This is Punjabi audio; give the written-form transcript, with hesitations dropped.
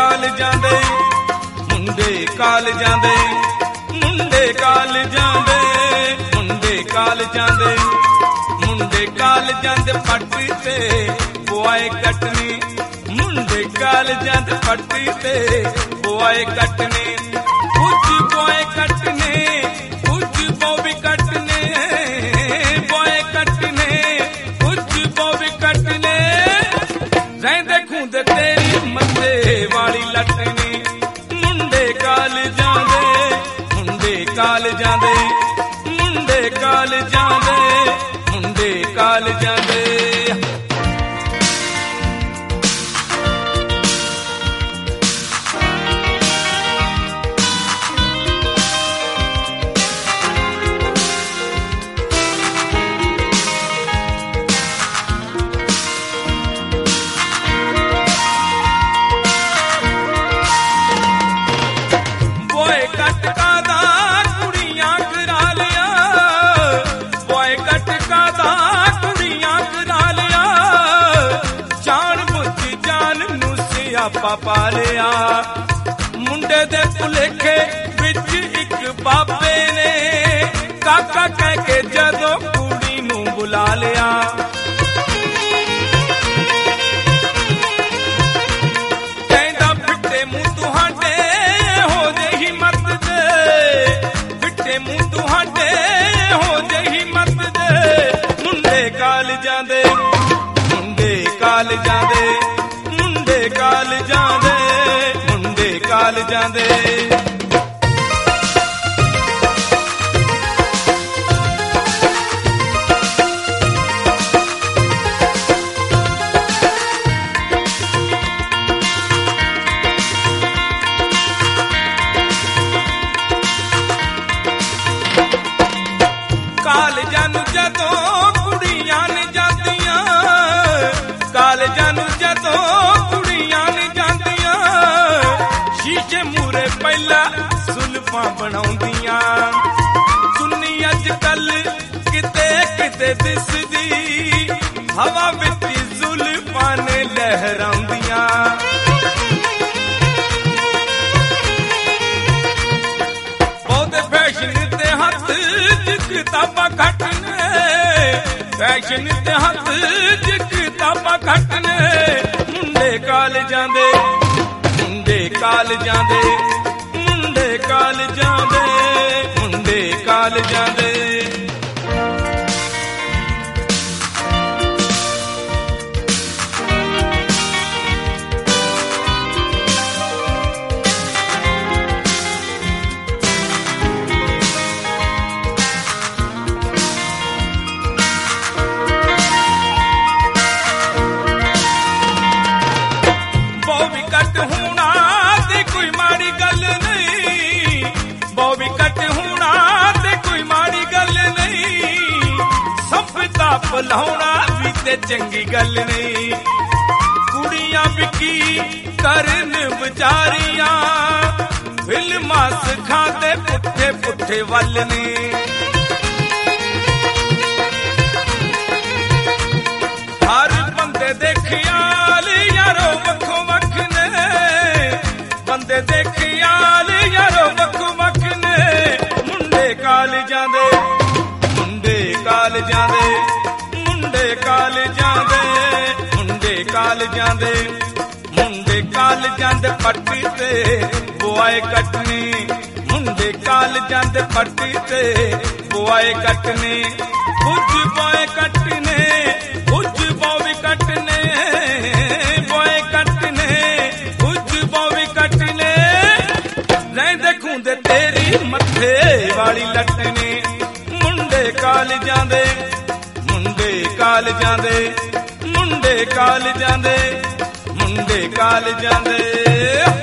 ਕਾਲਜਾਂ ਦੇ ਮੁੰਡੇ ਕਾਲਜਾਂ ਦੇ ਮੁੰਡੇ ਕਾਲਜਾਂ ਦੇ ਮੁੰਡੇ ਕਾਲਜਾਂ ਦੇ ਮੁੰਡੇ ਕਾਲਜਾਂ ਦੇ ਪੱਟੀ ਤੇ ਬੁਆਏ ਕੱਟਣੀ ਮੁੰਡੇ ਕਾਲਜਾਂ ਦੇ ਪੱਟੀ ਤੇ ਬੁਆਏ ਕੱਟਣੇ ਕੁਝ ਬੁਆਏ ਕੱਟਣੇ ਕੁਝ ਬੋਬੀ ਕੱਟਣੇ ਬੁਆਏ ਕੱਟਣੇ ਕੁਝ ਬੋਬੀ ਕੱਟਣੇ ਰਹਿੰਦੇ ਖੁੰਦੇ ਤੇਰੀ ਮੱਥੇ ਵਾਲੀ ਲੱਟਣੀ ਮੁੰਡੇ ਕਾਲਜਾਂ ਦੇ ਮੁੰਡੇ ਕਾਲਜਾਂ ਦੇ ਮੁੰਡੇ ਕਾਲਜਾਂ ਦੇ ਮੁੰਡੇ ਕਾਲਜਾਂ ਦੇ ਪਾ ਲਿਆ ਮੁੰਡੇ ਦੇ ਭੁਲੇਖੇ ਵਿੱਚ ਇੱਕ ਬਾਬੇ ਨੇ ਕਾਕਾ ਕਹਿ ਕੇ ਜਦੋਂ ਕੁੜੀ ਨੂੰ ਬੁਲਾ ਲਿਆ ਕਹਿੰਦਾ ਫਿੱਟੇ ਮੂੰਹ ਤੁਹਾਡੇ ਹੋ ਜੇ ਹਿੰਮਤ ਦੇ ਫਿੱਟੇ ਮੂੰਹ ਤੁਹਾਡੇ ਹੋ ਜੇ ਹਿੰਮਤ ਦੇ ਮੁੰਡੇ ਕਾਲਜਾਂ ਦੇ ਮੁੰਡੇ ਕਾਲਜਾਂ ਦੇ ਮੁੰਡੇ ਕਾਲਜਾਂ ਦੇ ਮੁੰਡੇ ਕਾਲਜਾਂ ਦੇ ਕਾਲਜਾਂ ਨੂੰ ਜਦੋਂ ਕੁੜੀਆਂ ਨੇ ਜਾਂਦੀਆਂ ਕਾਲਜਾਂ ਨੂੰ ਜਦੋਂ ਸ਼ੀਸ਼ੇ ਮੂਰੇ ਪਹਿਲਾਂ ਸੁਲਫਾਂ ਬਣਾਉਂਦੀਆਂ ਸੁੰਨੀ ਅੱਜ ਕੱਲ ਕਿਤੇ ਕਿਤੇ ਦਿਸਦੀ ਹਵਾ ਵਿੱਚ ਜ਼ੁਲਫਾਂ ਨੇ ਲਹਿਰਾਉਂਦੀਆਂ ਬਹੁਤੇ ਫੈਸ਼ਨ ਤੇ ਹੱਥ ਚ ਕਿਤਾਬਾਂ ਘੱਟ ਨੇ ਫੈਸ਼ਨ ਤੇ ਹੱਥ ਚ ਕਿਤਾਬਾਂ ਘੱਟ ਨੇ ਮੁੰਡੇ ਕਾਲਜਾਂ ਦੇ ਮੁੰਡੇ ਕਾਲਜਾਂ ਦੇ ਮੁੰਡੇ ਕਾਲਜਾਂ ਦੇ ਮੁੰਡੇ ਕਾਲਜਾਂ ਦੇ ਭਲਾਉਣਾ ਵੀ ਤੇ ਚੰਗੀ ਗੱਲ ਨਹੀਂ ਕੁੜੀਆਂ ਵਿਕੀ ਕਰਨ ਵਿਚਾਰੀਆਂ ਫਿਲਮਾਂ ਸਿਖਾਉਂਦੇ ਪੁੱਠੇ ਪੁੱਠੇ ਵੱਲ ਨੇ ਹਰ ਬੰਦੇ ਦੇ ਖਿਆਲ ਯਾਰੋ ਵੱਖੋ ਵੱਖ ਨੇ ਬੰਦੇ ਦੇ ਖਿਆਲ ਯਾਰੋ ਵੱਖੋ ਵੱਖ ਨੇ ਮੁੰਡੇ ਕਾਲਜਾਂ ਦੇ ਮੁੰਡੇ ਕਾਲਜਾਂ ਦੇ ਮੁੰਡੇ ਕਾਲਜਾਂ ਦੇ ਮੁੰਡੇ ਕਾਲਜਾਂ ਦੇ ਮੁੰਡੇ ਕਾਲਜਾਂ ਦੇ ਪੱਟੀ ਤੇ ਬੁਆਏ ਕੱਟਣੀ ਮੁੰਡੇ ਕਾਲਜਾਂ ਦੇ ਪੱਟੀ ਤੇ ਬੁਆਏ ਕੱਟਣੀ ਕੁਝ ਬੁਆਏ ਕੱਟਣੇ ਕੁਝ ਬੋਵੀ ਕੱਟਣੇ ਬੁਆਏ ਕੱਟਣੇ ਕੁਝ ਬੋਵੀ ਕੱਟਣੇ ਰਹਿੰਦੇ ਖੁੰਦੇ ਤੇਰੀ ਮੱਥੇ ਵਾਲੀ ਲੱਟਣੀ ਮੁੰਡੇ ਕਾਲਜਾਂ ਦੇ ਮੁੰਡੇ ਕਾਲਜਾਂ ਦੇ ਮੁੰਡੇ ਕਾਲਜਾਂ ਦੇ ਮੁੰਡੇ ਕਾਲਜਾਂ ਦੇ